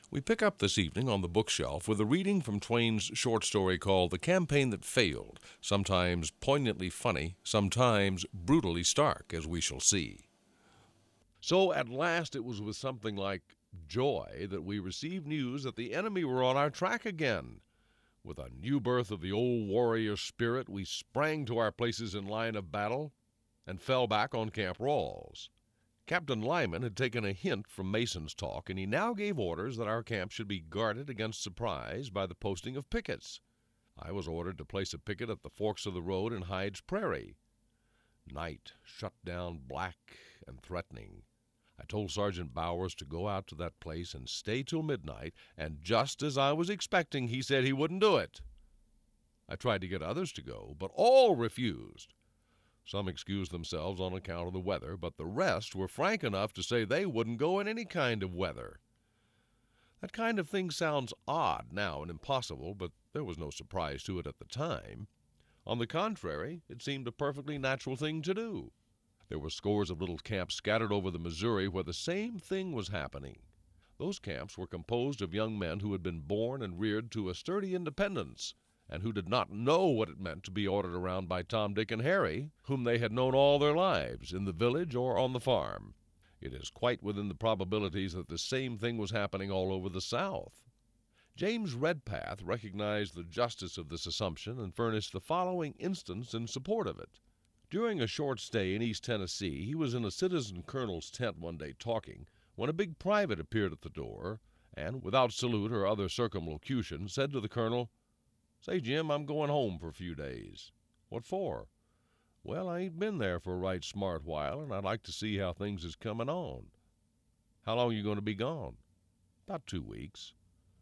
We pick up this evening on the bookshelf with a reading from Twain's short story called The Campaign That Failed, sometimes poignantly funny, sometimes brutally stark, as we shall see. So at last it was with something like joy that we received news that the enemy were on our track again. With a new birth of the old warrior spirit, we sprang to our places in line of battle and fell back on Camp Rawls. Captain Lyman had taken a hint from Mason's talk, and he now gave orders that our camp should be guarded against surprise by the posting of pickets. I was ordered to place a picket at the forks of the road in Hyde's Prairie. Night shut down black and threatening. I told Sergeant Bowers to go out to that place and stay till midnight, and just as I was expecting, he said he wouldn't do it. I tried to get others to go, but all refused. Some excused themselves on account of the weather, but the rest were frank enough to say they wouldn't go in any kind of weather. That kind of thing sounds odd now and impossible, but there was no surprise to it at the time. On the contrary, it seemed a perfectly natural thing to do. There were scores of little camps scattered over the Missouri where the same thing was happening. Those camps were composed of young men who had been born and reared to a sturdy independence, and who did not know what it meant to be ordered around by Tom, Dick, and Harry, whom they had known all their lives, in the village or on the farm. It is quite within the probabilities that the same thing was happening all over the South. James Redpath recognized the justice of this assumption and furnished the following instance in support of it. During a short stay in East Tennessee, he was in a citizen colonel's tent one day talking, when a big private appeared at the door, and, without salute or other circumlocution, said to the colonel, "Say, Jim, I'm going home for a few days." "What for?" "Well, I ain't been there for a right smart while, and I'd like to see how things is coming on." "How long you going to be gone?" "About 2 weeks."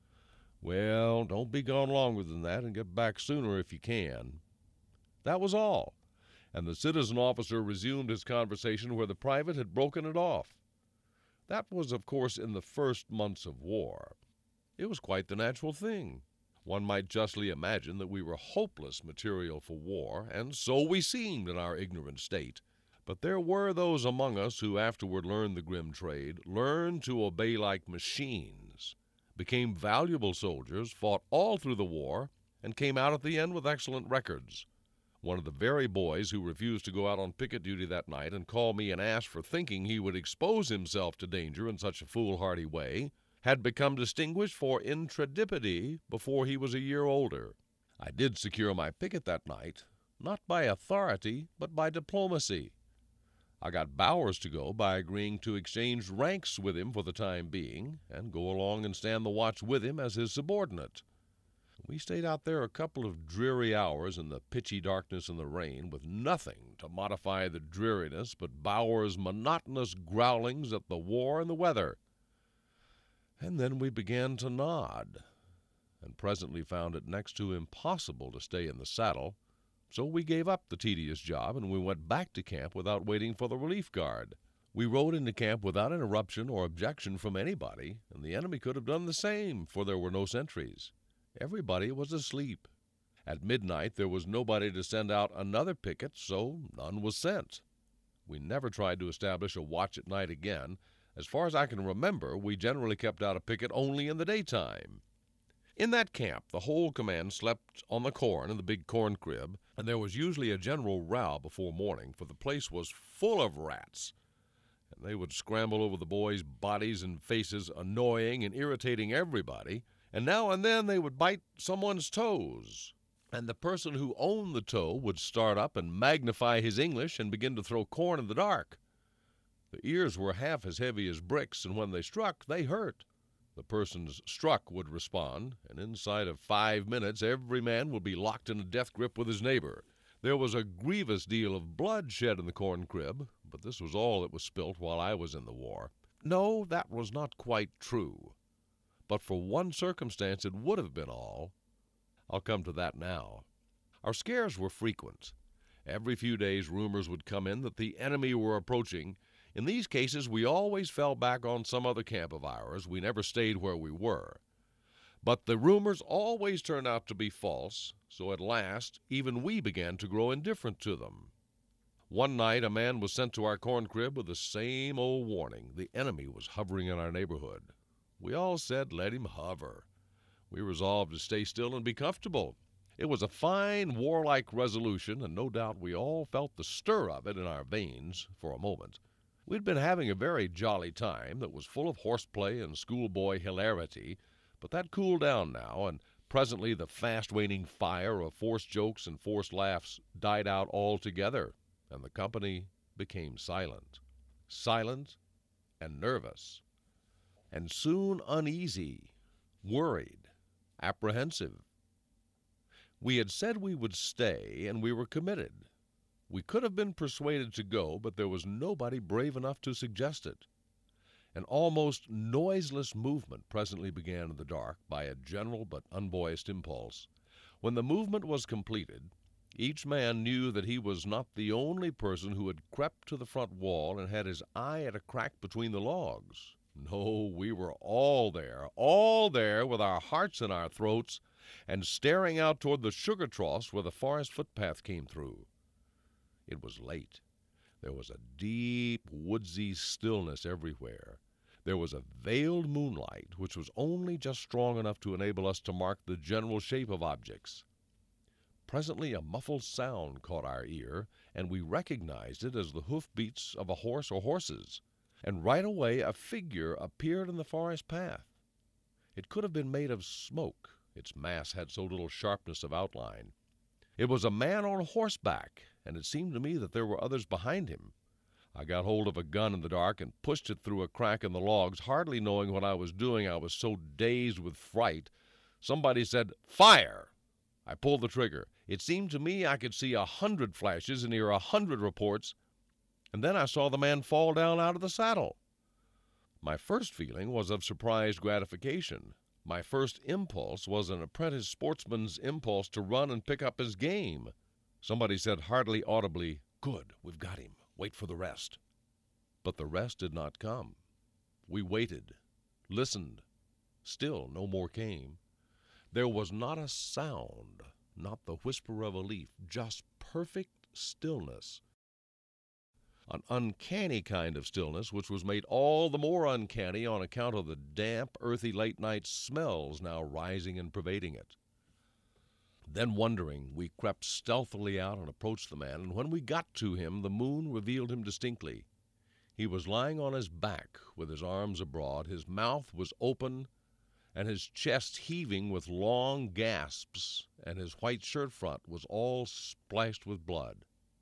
"Well, don't be gone longer than that, and get back sooner if you can." That was all, and the citizen officer resumed his conversation where the private had broken it off. That was, of course, in the first months of war. It was quite the natural thing. One might justly imagine that we were hopeless material for war, and so we seemed in our ignorant state. But there were those among us who afterward learned the grim trade, learned to obey like machines, became valuable soldiers, fought all through the war, and came out at the end with excellent records. One of the very boys who refused to go out on picket duty that night and called me an ass for thinking he would expose himself to danger in such a foolhardy way had become distinguished for intrepidity before he was a year older. I did secure my picket that night, not by authority, but by diplomacy. I got Bowers to go by agreeing to exchange ranks with him for the time being, and go along and stand the watch with him as his subordinate. We stayed out there a couple of dreary hours in the pitchy darkness and the rain, with nothing to modify the dreariness but Bowers' monotonous growlings at the war and the weather. And then we began to nod, and presently found it next to impossible to stay in the saddle, so we gave up the tedious job, and we went back to camp without waiting for the relief guard. We rode into camp without interruption or objection from anybody, and the enemy could have done the same, for there were no sentries. Everybody was asleep. At midnight there was nobody to send out another picket, so none was sent. We never tried to establish a watch at night again. As far as I can remember, we generally kept out a picket only in the daytime. In that camp, the whole command slept on the corn in the big corn crib, and there was usually a general row before morning, for the place was full of rats, and they would scramble over the boys' bodies and faces, annoying and irritating everybody, and now and then they would bite someone's toes, and the person who owned the toe would start up and magnify his English and begin to throw corn in the dark. The ears were half as heavy as bricks, and when they struck, they hurt. The persons struck would respond, and inside of 5 minutes every man would be locked in a death grip with his neighbor. There was a grievous deal of blood shed in the corn crib, but this was all that was spilt while I was in the war. No, that was not quite true. But for one circumstance it would have been all. I'll come to that now. Our scares were frequent. Every few days rumors would come in that the enemy were approaching. In these cases we always fell back on some other camp of ours. We never stayed where we were. But the rumors always turned out to be false, so at last even we began to grow indifferent to them. One night a man was sent to our corn crib with the same old warning. The enemy was hovering in our neighborhood. We all said let him hover. We resolved to stay still and be comfortable. It was a fine, warlike resolution, and no doubt we all felt the stir of it in our veins for a moment. We'd been having a very jolly time that was full of horseplay and schoolboy hilarity, but that cooled down now, and presently the fast-waning fire of forced jokes and forced laughs died out altogether, and the company became silent. Silent and nervous, and soon uneasy, worried, apprehensive. We had said we would stay, and we were committed. We could have been persuaded to go, but there was nobody brave enough to suggest it. An almost noiseless movement presently began in the dark by a general but unvoiced impulse. When the movement was completed, each man knew that he was not the only person who had crept to the front wall and had his eye at a crack between the logs. No, we were all there with our hearts in our throats, and staring out toward the sugar troughs where the forest footpath came through. It was late. There was a deep, woodsy stillness everywhere. There was a veiled moonlight, which was only just strong enough to enable us to mark the general shape of objects. Presently a muffled sound caught our ear, and we recognized it as the hoof-beats of a horse or horses. And right away a figure appeared in the forest path. It could have been made of smoke, its mass had so little sharpness of outline. It was a man on horseback, and it seemed to me that there were others behind him. I got hold of a gun in the dark and pushed it through a crack in the logs, hardly knowing what I was doing. I was so dazed with fright. Somebody said, "Fire!" I pulled the trigger. It seemed to me I could see 100 flashes and hear 100 reports, and then I saw the man fall down out of the saddle. My first feeling was of surprised gratification. My first impulse was an apprentice sportsman's impulse to run and pick up his game. Somebody said hardly audibly, "Good, we've got him. Wait for the rest." But the rest did not come. We waited, listened. Still no more came. There was not a sound, not the whisper of a leaf, just perfect stillness. An uncanny kind of stillness, which was made all the more uncanny on account of the damp, earthy late-night smells now rising and pervading it. Then, wondering, we crept stealthily out and approached the man, and when we got to him, the moon revealed him distinctly. He was lying on his back, with his arms abroad. His mouth was open, and his chest heaving with long gasps, and his white shirt front was all splashed with blood.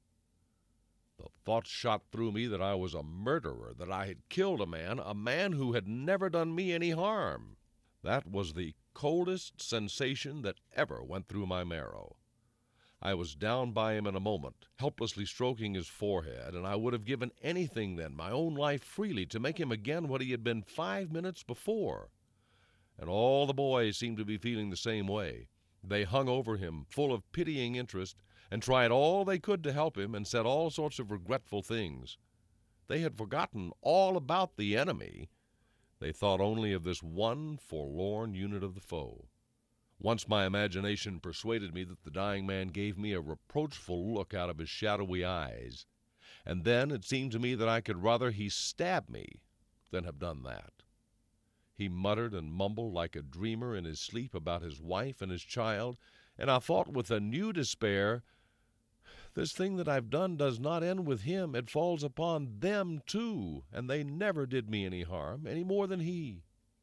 The thought shot through me that I was a murderer, that I had killed a man who had never done me any harm. That was the coldest sensation that ever went through my marrow. I was down by him in a moment, helplessly stroking his forehead, and I would have given anything then, my own life freely, to make him again what he had been 5 minutes before. And all the boys seemed to be feeling the same way. They hung over him, full of pitying interest, and tried all they could to help him, and said all sorts of regretful things. They had forgotten all about the enemy. They thought only of this one forlorn unit of the foe. Once my imagination persuaded me that the dying man gave me a reproachful look out of his shadowy eyes, and then it seemed to me that I could rather he stabbed me than have done that. He muttered and mumbled like a dreamer in his sleep about his wife and his child, and I thought with a new despair, this thing that I've done does not end with him. It falls upon them, too, and they never did me any harm, any more than he.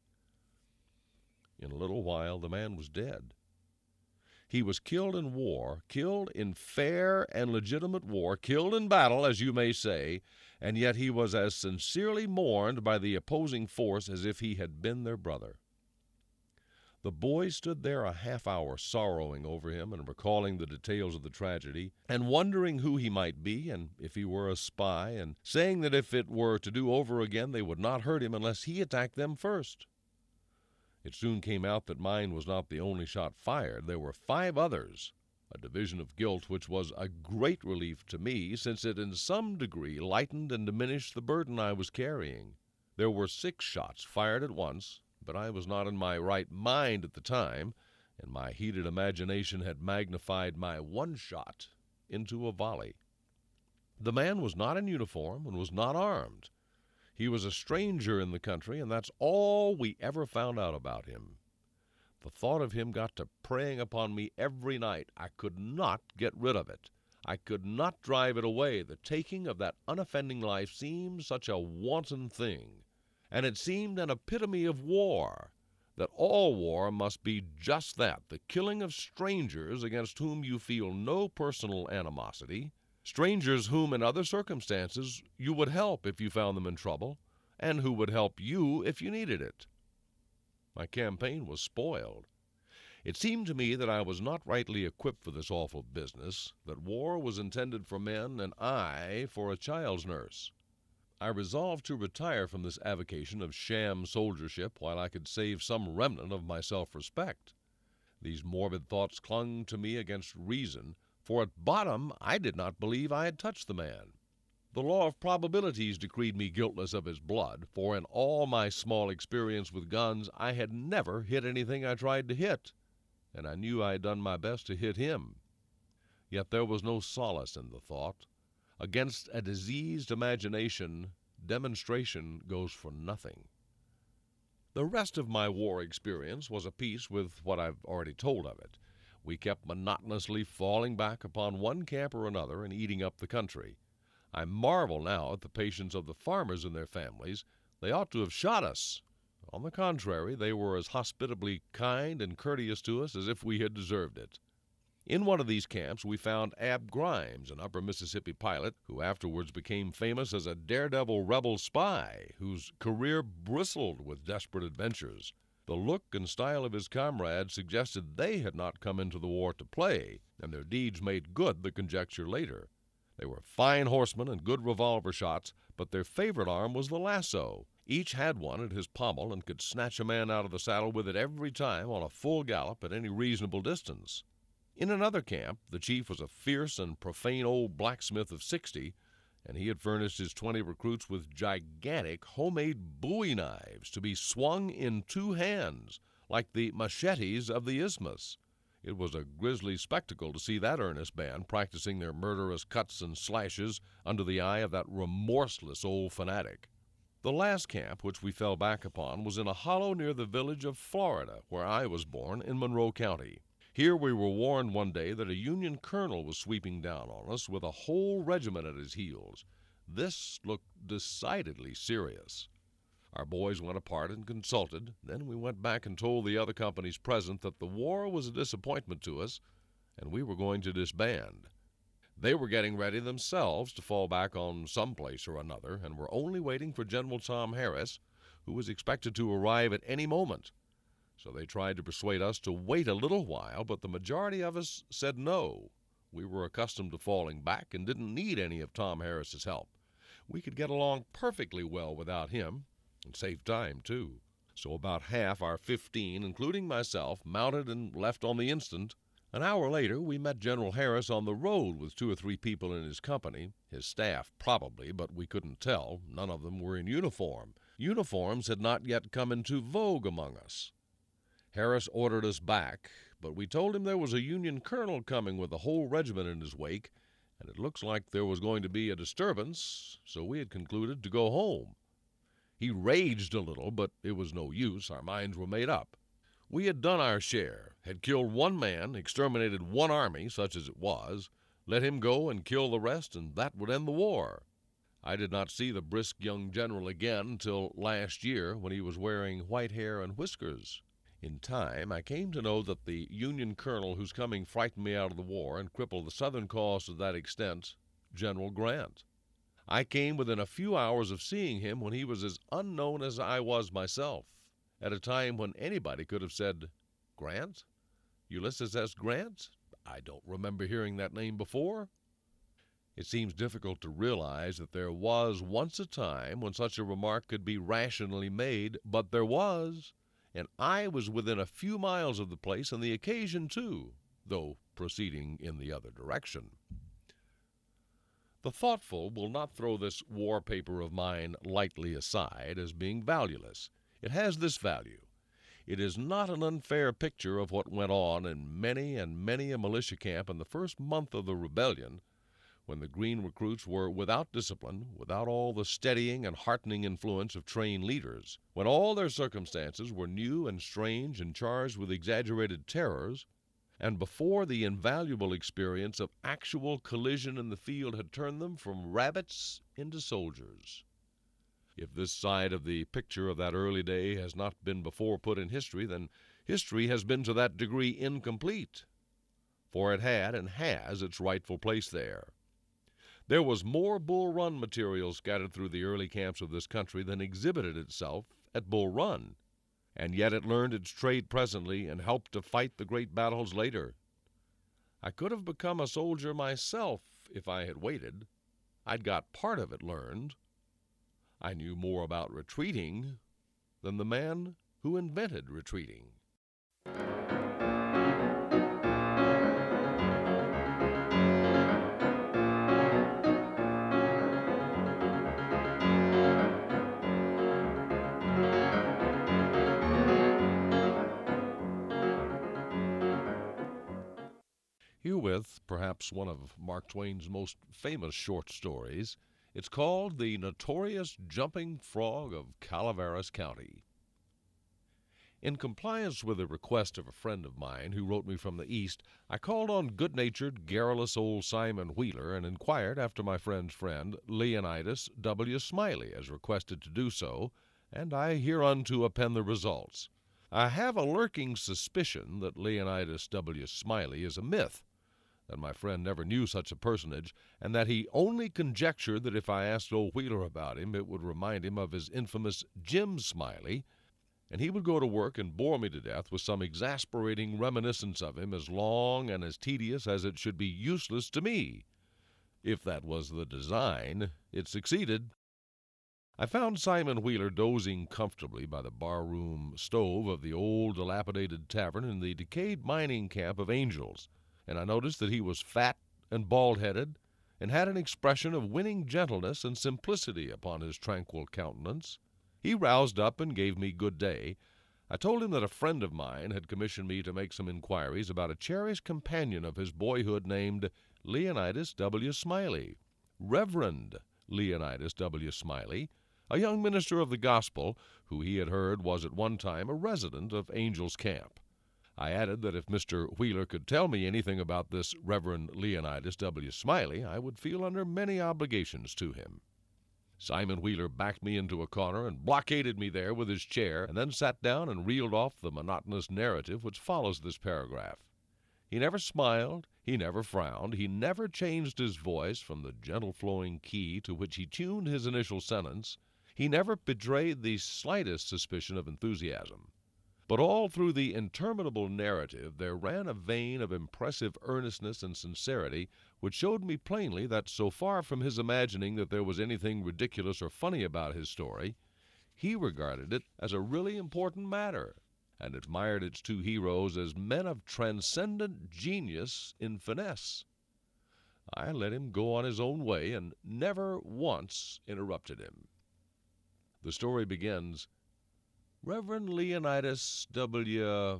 In a little while the man was dead. He was killed in war, killed in fair and legitimate war, killed in battle, as you may say, and yet he was as sincerely mourned by the opposing force as if he had been their brother. The boys stood there a half-hour sorrowing over him and recalling the details of the tragedy, and wondering who he might be and if he were a spy, and saying that if it were to do over again they would not hurt him unless he attacked them first. It soon came out that mine was not the only shot fired. There were 5 others, a division of guilt which was a great relief to me, since it in some degree lightened and diminished the burden I was carrying. There were 6 shots fired at once, but I was not in my right mind at the time, and my heated imagination had magnified my one shot into a volley. The man was not in uniform and was not armed. He was a stranger in the country, and that's all we ever found out about him. The thought of him got to preying upon me every night. I could not get rid of it. I could not drive it away. The taking of that unoffending life seemed such a wanton thing, and it seemed an epitome of war, that all war must be just that, the killing of strangers against whom you feel no personal animosity, strangers whom in other circumstances you would help if you found them in trouble, and who would help you if you needed it. My campaign was spoiled. It seemed to me that I was not rightly equipped for this awful business, that war was intended for men and I for a child's nurse. I resolved to retire from this avocation of sham soldiership while I could save some remnant of my self-respect. These morbid thoughts clung to me against reason, for at bottom I did not believe I had touched the man. The law of probabilities decreed me guiltless of his blood, for in all my small experience with guns I had never hit anything I tried to hit, and I knew I had done my best to hit him. Yet there was no solace in the thought. Against a diseased imagination, demonstration goes for nothing. The rest of my war experience was apiece with what I've already told of it. We kept monotonously falling back upon one camp or another and eating up the country. I marvel now at the patience of the farmers and their families. They ought to have shot us. On the contrary, they were as hospitably kind and courteous to us as if we had deserved it. In one of these camps we found Ab Grimes, an upper Mississippi pilot who afterwards became famous as a daredevil rebel spy whose career bristled with desperate adventures. The look and style of his comrades suggested they had not come into the war to play, and their deeds made good the conjecture later. They were fine horsemen and good revolver shots, but their favorite arm was the lasso. Each had one at his pommel and could snatch a man out of the saddle with it every time on a full gallop at any reasonable distance. In another camp, the chief was a fierce and profane old blacksmith of 60, and he had furnished his 20 recruits with gigantic homemade bowie knives to be swung in 2 hands, like the machetes of the Isthmus. It was a grisly spectacle to see that earnest band practicing their murderous cuts and slashes under the eye of that remorseless old fanatic. The last camp which we fell back upon was in a hollow near the village of Florida, where I was born, in Monroe County. Here we were warned one day that a Union colonel was sweeping down on us with a whole regiment at his heels. This looked decidedly serious. Our boys went apart and consulted. Then we went back and told the other companies present that the war was a disappointment to us, and we were going to disband. They were getting ready themselves to fall back on some place or another, and were only waiting for General Tom Harris, who was expected to arrive at any moment. So they tried to persuade us to wait a little while, but the majority of us said no. We were accustomed to falling back and didn't need any of Tom Harris's help. We could get along perfectly well without him, and save time, too. So about half our 15, including myself, mounted and left on the instant. An hour later, we met General Harris on the road with 2 or 3 people in his company, his staff probably, but we couldn't tell. None of them were in uniform. Uniforms had not yet come into vogue among us. Harris ordered us back, but we told him there was a Union colonel coming with a whole regiment in his wake, and it looks like there was going to be a disturbance, so we had concluded to go home. He raged a little, but it was no use. Our minds were made up. We had done our share, had killed 1 man, exterminated 1 army, such as it was, let him go and kill the rest, and that would end the war. I did not see the brisk young general again until last year, when he was wearing white hair and whiskers. In time, I came to know that the Union colonel whose coming frightened me out of the war and crippled the Southern cause to that extent, General Grant. I came within a few hours of seeing him when he was as unknown as I was myself, at a time when anybody could have said, "Grant? Ulysses S. Grant? I don't remember hearing that name before." It seems difficult to realize that there was once a time when such a remark could be rationally made, but there was, and I was within a few miles of the place on the occasion, too, though proceeding in the other direction. The thoughtful will not throw this war paper of mine lightly aside as being valueless. It has this value. It is not an unfair picture of what went on in many and many a militia camp in the first month of the rebellion, when the green recruits were without discipline, without all the steadying and heartening influence of trained leaders, when all their circumstances were new and strange and charged with exaggerated terrors, and before the invaluable experience of actual collision in the field had turned them from rabbits into soldiers. If this side of the picture of that early day has not been before put in history, then history has been to that degree incomplete, for it had and has its rightful place there. There was more Bull Run material scattered through the early camps of this country than exhibited itself at Bull Run, and yet it learned its trade presently and helped to fight the great battles later. I could have become a soldier myself if I had waited. I'd got part of it learned. I knew more about retreating than the man who invented retreating. Herewith, perhaps one of Mark Twain's most famous short stories. It's called The Notorious Jumping Frog of Calaveras County. In compliance with a request of a friend of mine who wrote me from the East, I called on good-natured, garrulous old Simon Wheeler and inquired after my friend's friend, Leonidas W. Smiley, as requested to do so, and I hereunto append the results. I have a lurking suspicion that Leonidas W. Smiley is a myth, that my friend never knew such a personage, and that he only conjectured that if I asked old Wheeler about him, it would remind him of his infamous Jim Smiley, and he would go to work and bore me to death with some exasperating reminiscence of him as long and as tedious as it should be useless to me. If that was the design, it succeeded. I found Simon Wheeler dozing comfortably by the bar-room stove of the old dilapidated tavern in the decayed mining camp of Angels, and I noticed that he was fat and bald-headed, and had an expression of winning gentleness and simplicity upon his tranquil countenance. He roused up and gave me good day. I told him that a friend of mine had commissioned me to make some inquiries about a cherished companion of his boyhood named Leonidas W. Smiley, Reverend Leonidas W. Smiley, a young minister of the gospel who he had heard was at one time a resident of Angel's Camp. I added that if Mr. Wheeler could tell me anything about this Reverend Leonidas W. Smiley, I would feel under many obligations to him. Simon Wheeler backed me into a corner and blockaded me there with his chair, and then sat down and reeled off the monotonous narrative which follows this paragraph. He never smiled, he never frowned, he never changed his voice from the gentle flowing key to which he tuned his initial sentence, he never betrayed the slightest suspicion of enthusiasm. But all through the interminable narrative there ran a vein of impressive earnestness and sincerity which showed me plainly that, so far from his imagining that there was anything ridiculous or funny about his story, he regarded it as a really important matter, and admired its two heroes as men of transcendent genius in finesse. I let him go on his own way and never once interrupted him. The story begins, Reverend Leonidas W.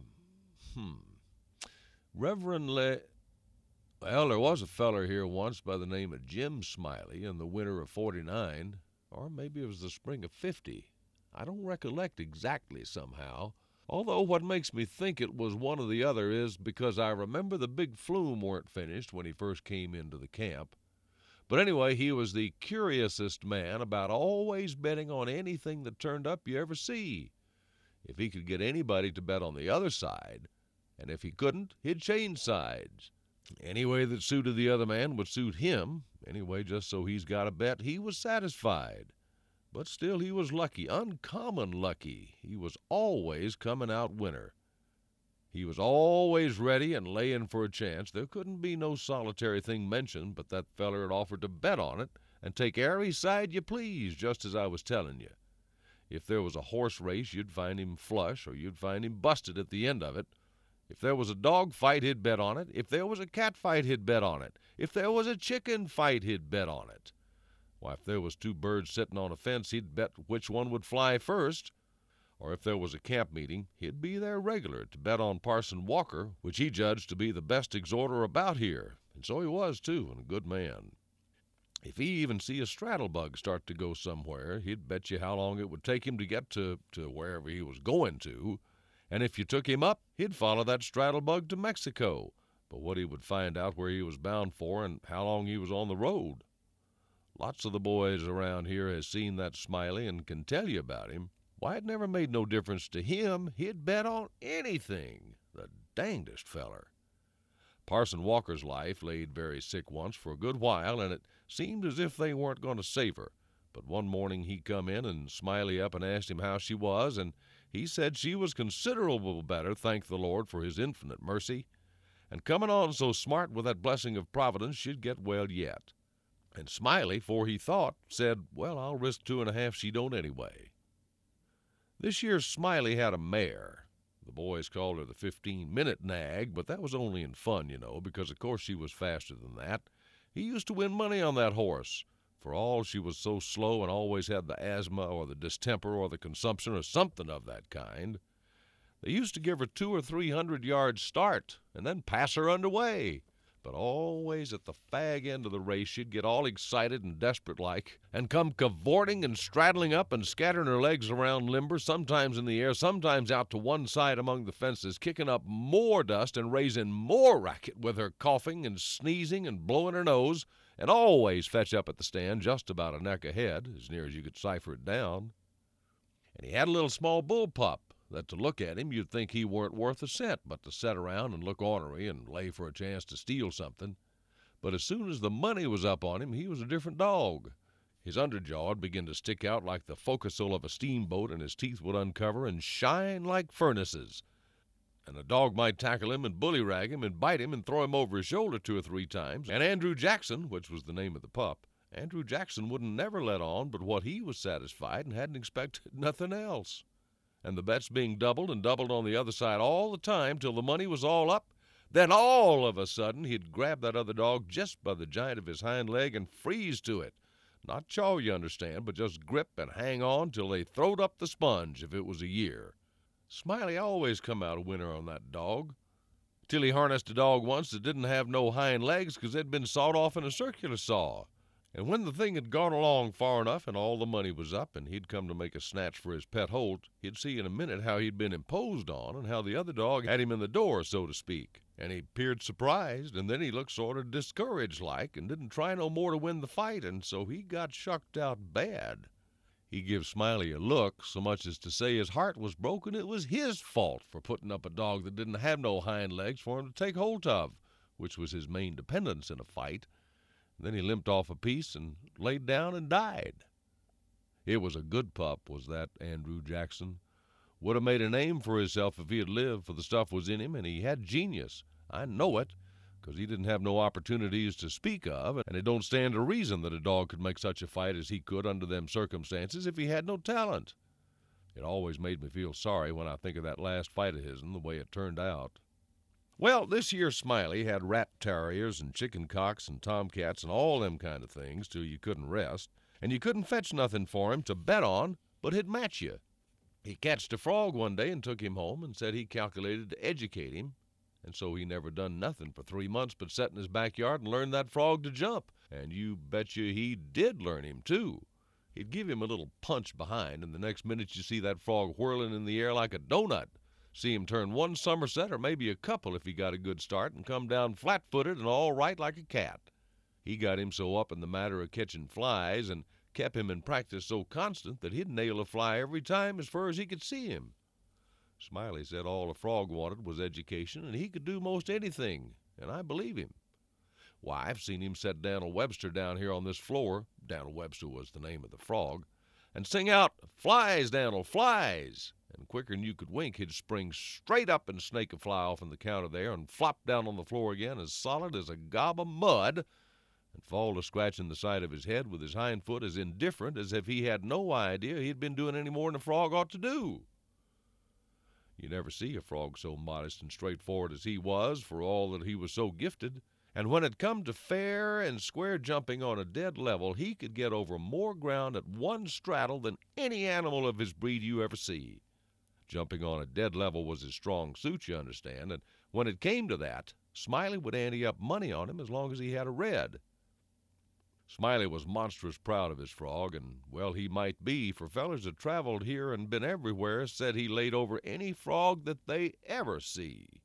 Well, there was a feller here once by the name of Jim Smiley in the winter of '49, or maybe it was the spring of '50. I don't recollect exactly somehow, although what makes me think it was one or the other is because I remember the big flume weren't finished when he first came into the camp. But anyway, he was the curiousest man about always betting on anything that turned up you ever see. If he could get anybody to bet on the other side, and if he couldn't, he'd change sides. Any way that suited the other man would suit him. Anyway, just so he's got a bet, he was satisfied. But still, he was lucky, uncommon lucky. He was always coming out winner. He was always ready and laying for a chance. There couldn't be no solitary thing mentioned but that feller had offered to bet on it and take ary side you please, just as I was telling you. If there was a horse race, you'd find him flush, or you'd find him busted at the end of it. If there was a dog fight, he'd bet on it. If there was a cat fight, he'd bet on it. If there was a chicken fight, he'd bet on it. Why, if there was two birds sitting on a fence, he'd bet which one would fly first. Or if there was a camp meeting, he'd be there regular to bet on Parson Walker, which he judged to be the best exhorter about here. And so he was, too, and a good man. If he even see a straddlebug start to go somewhere, he'd bet you how long it would take him to get to wherever he was going to. And if you took him up, he'd follow that straddlebug to Mexico. But what he would find out where he was bound for and how long he was on the road. Lots of the boys around here has seen that Smiley and can tell you about him. Why, it never made no difference to him. He'd bet on anything. The dangdest feller. Parson Walker's life laid very sick once for a good while, and it seemed as if they weren't going to save her. But one morning he come in and Smiley up and asked him how she was, and he said she was considerable better, thank the Lord for his infinite mercy, and coming on so smart with that blessing of Providence she'd get well yet. And Smiley, 'fore he thought, said, well, I'll risk 2.5 she don't anyway. This year Smiley had a mare. The boys called her the 15-minute nag, but that was only in fun, you know, because of course she was faster than that. He used to win money on that horse. For all she was so slow and always had the asthma or the distemper or the consumption or something of that kind. They used to give her 200 or 300 yards start and then pass her underway. But always at the fag end of the race she'd get all excited and desperate-like and come cavorting and straddling up and scattering her legs around limber, sometimes in the air, sometimes out to one side among the fences, kicking up more dust and raising more racket with her coughing and sneezing and blowing her nose, and always fetch up at the stand just about a neck ahead, as near as you could cipher it down. And he had a little small bull pup that to look at him you'd think he weren't worth a cent, but to set around and look ornery and lay for a chance to steal something. But as soon as the money was up on him, he was a different dog. His underjaw'd begin to stick out like the forecastle of a steamboat, and his teeth would uncover and shine like furnaces. And a dog might tackle him and bullyrag him and bite him and throw him over his shoulder 2 or 3 times. And Andrew Jackson, which was the name of the pup, Andrew Jackson wouldn't never let on but what he was satisfied and hadn't expected nothing else. And the bets being doubled and doubled on the other side all the time till the money was all up, then all of a sudden he'd grab that other dog just by the joint of his hind leg and freeze to it. Not chaw, you understand, but just grip and hang on till they throwed up the sponge if it was a year. Smiley always come out a winner on that dog, till he harnessed a dog once that didn't have no hind legs 'cause they'd been sawed off in a circular saw. And when the thing had gone along far enough and all the money was up and he'd come to make a snatch for his pet holt, he'd see in a minute how he'd been imposed on and how the other dog had him in the door, so to speak. And he 'peared surprised, and then he looked sort of discouraged-like and didn't try no more to win the fight, and so he got shucked out bad. He give Smiley a look, so much as to say his heart was broken. It was his fault for putting up a dog that didn't have no hind legs for him to take hold of, which was his main dependence in a fight. Then he limped off a piece and laid down and died. It was a good pup, was that Andrew Jackson. Would have made a name for himself if he had lived, for the stuff was in him, and he had genius. I know it, 'cause he didn't have no opportunities to speak of, and it don't stand to reason that a dog could make such a fight as he could under them circumstances if he had no talent. It always made me feel sorry when I think of that last fight of his'n, the way it turned out. Well, this year Smiley had rat terriers and chicken cocks and tomcats and all them kind of things till you couldn't rest, and you couldn't fetch nothing for him to bet on but he'd match you. He catched a frog one day and took him home and said he calculated to educate him, and so he never done nothing for 3 months but set in his backyard and learn that frog to jump, and you betcha he did learn him, too. He'd give him a little punch behind, and the next minute you see that frog whirling in the air like a donut. See him turn one somerset or maybe a couple if he got a good start and come down flat-footed and all right like a cat. He got him so up in the matter of catching flies and kept him in practice so constant that he'd nail a fly every time as far as he could see him. Smiley said all a frog wanted was education, and he could do most anything, and I believe him. Why, I've seen him set Dan'l Webster down here on this floor, Dan'l Webster was the name of the frog, and sing out, "Flies, Dan'l, flies!" And quicker'n you could wink, he'd spring straight up and snake a fly off in the counter there and flop down on the floor again as solid as a gob of mud and fall to scratching the side of his head with his hind foot as indifferent as if he had no idea he'd been doing any more than a frog ought to do. You never see a frog so modest and straightforward as he was, for all that he was so gifted. And when it come to fair and square jumping on a dead level, he could get over more ground at one straddle than any animal of his breed you ever see. Jumping on a dead level was his strong suit, you understand, and when it came to that, Smiley would ante up money on him as long as he had a red. Smiley was monstrous proud of his frog, and well he might be, for fellers that traveled here and been everywhere said he laid over any frog that they ever see.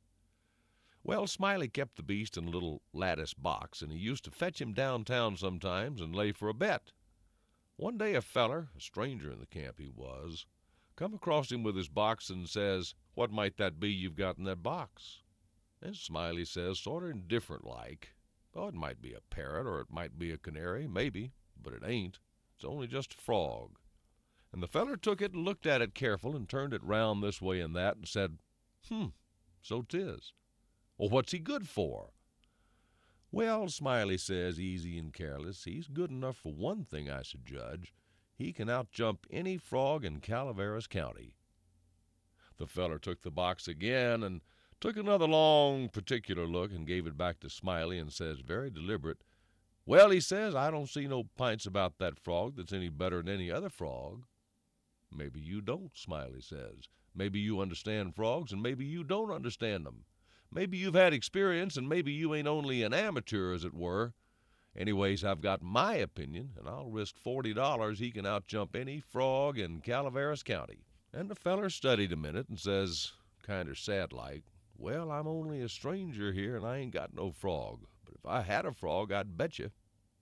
Well, Smiley kept the beast in a little lattice box, and he used to fetch him downtown sometimes and lay for a bet. One day a feller, a stranger in the camp he was, come across him with his box and says, "What might that be you've got in that box?" And Smiley says, sort of indifferent-like, "Oh, it might be a parrot, or it might be a canary, maybe, but it ain't. It's only just a frog." And the feller took it and looked at it careful and turned it round this way and that and said, "So 'tis. Well, what's he good for?" "Well," Smiley says, easy and careless, "he's good enough for one thing, I should judge. He can outjump any frog in Calaveras County." The feller took the box again and took another long, particular look and gave it back to Smiley and says, very deliberate, "Well," he says, "I don't see no p'ints about that frog that's any better than any other frog." "Maybe you don't," Smiley says. "Maybe you understand frogs, and maybe you don't understand 'em. Maybe you've had experience, and maybe you ain't only an amateur, as it were. Anyways, I've got my opinion, and I'll risk $40 he can outjump any frog in Calaveras County." And the feller studied a minute and says, kinder sad-like, "Well, I'm only a stranger here, and I ain't got no frog. But if I had a frog, I'd bet you."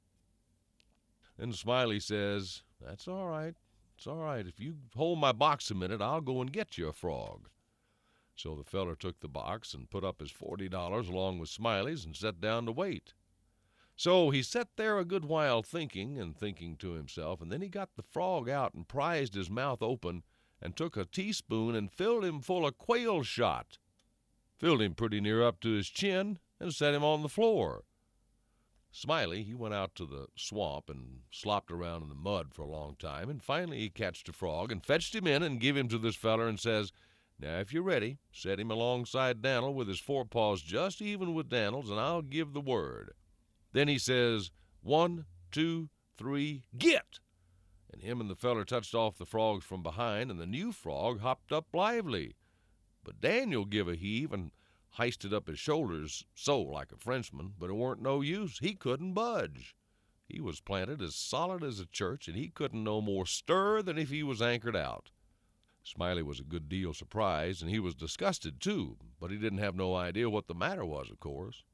Then Smiley says, "That's all right. It's all right. If you hold my box a minute, I'll go and get you a frog." So the feller took the box and put up his $40 along with Smiley's and sat down to wait. So he sat there a good while thinking and thinking to himself, and then he got the frog out and prized his mouth open and took a teaspoon and filled him full of quail shot. Filled him pretty near up to his chin and set him on the floor. Smiley, he went out to the swamp and slopped around in the mud for a long time, and finally he catched a frog and fetched him in and give him to this feller and says, "Now, if you're ready, set him alongside Dan'l with his forepaws just even with Dan'l's, and I'll give the word." Then he says, "1, 2, 3, get!" And him and the feller touched off the frogs from behind, and the new frog hopped up lively. But Daniel give a heave and histed up his shoulders so like a Frenchman, but it warn't no use. He couldn't budge. He was planted as solid as a church, and he couldn't no more stir than if he was anchored out. Smiley was a good deal surprised, and he was disgusted, too, but he didn't have no idea what the matter was, of course.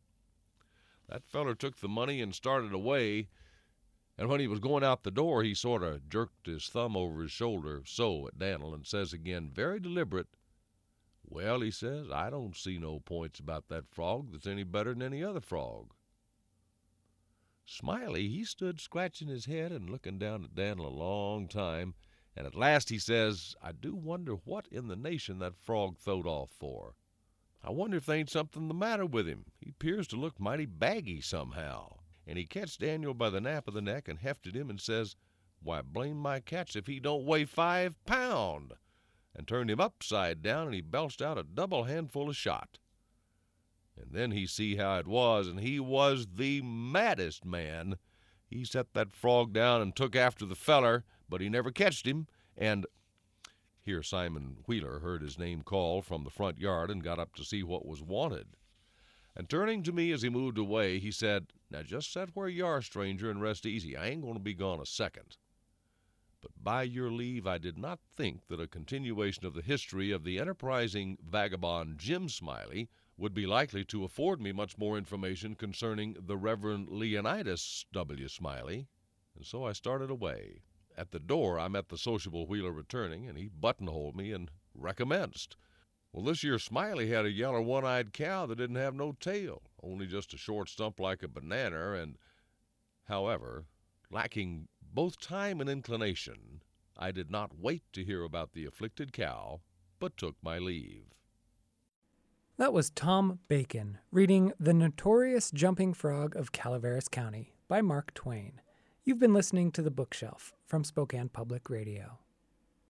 That feller took the money and started away, and when he was going out the door, he sort of jerked his thumb over his shoulder so at Dan'l and says again, very deliberate, "Well," he says, "I don't see no points about that frog that's any better than any other frog." Smiley, he stood scratching his head and looking down at Dan'l a long time, and at last he says, "I do wonder what in the nation that frog throwed off for. I wonder if there ain't something the matter with him. He 'pears to look mighty baggy somehow." And he catched Daniel by the nape of the neck and hefted him and says, "Why, blame my cats if he don't weigh 5 pound, and turned him upside down, and he belched out a double handful of shot. And then he see how it was, and he was the maddest man. He set that frog down and took after the feller, but he never catched him, and—" Here Simon Wheeler heard his name called from the front yard and got up to see what was wanted. And turning to me as he moved away, he said, "Now just set where you are, stranger, and rest easy. I ain't going to be gone a second." But by your leave, I did not think that a continuation of the history of the enterprising vagabond Jim Smiley would be likely to afford me much more information concerning the Reverend Leonidas W. Smiley, and so I started away. At the door, I met the sociable Wheeler returning, and he buttonholed me and recommenced. "Well, this year Smiley had a yeller one-eyed cow that didn't have no tail, only just a short stump like a banana, and, however, lacking both time and inclination, I did not wait to hear about the afflicted cow, but took my leave." That was Tom Bacon reading The Notorious Jumping Frog of Calaveras County by Mark Twain. You've been listening to The Bookshelf from Spokane Public Radio.